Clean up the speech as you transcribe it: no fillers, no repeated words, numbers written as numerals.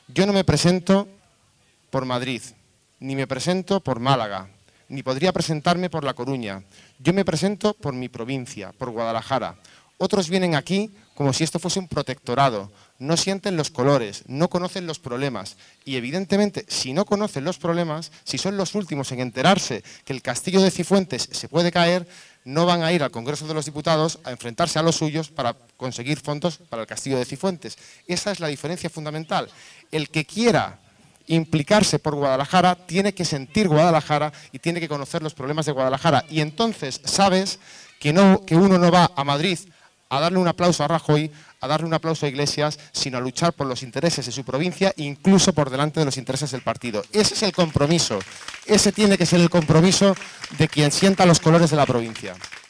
Yo no me presento por Madrid, ni me presento por Málaga, ni podría presentarme por La Coruña. Yo me presento por mi provincia, por Guadalajara. Otros vienen aquí como si esto fuese un protectorado, no sienten los colores, no conocen los problemas y evidentemente si no conocen los problemas, si son los últimos en enterarse que el castillo de Cifuentes se puede caer, no van a ir al Congreso de los Diputados a enfrentarse a los suyos para conseguir fondos para el castillo de Cifuentes. Esa es la diferencia fundamental. El que quiera implicarse por Guadalajara tiene que sentir Guadalajara y tiene que conocer los problemas de Guadalajara y entonces sabes que uno no va a Madrid a darle un aplauso a Rajoy, a darle un aplauso a Iglesias, sino a luchar por los intereses de su provincia, incluso por delante de los intereses del partido. Ese es el compromiso, ese tiene que ser el compromiso de quien sienta los colores de la provincia.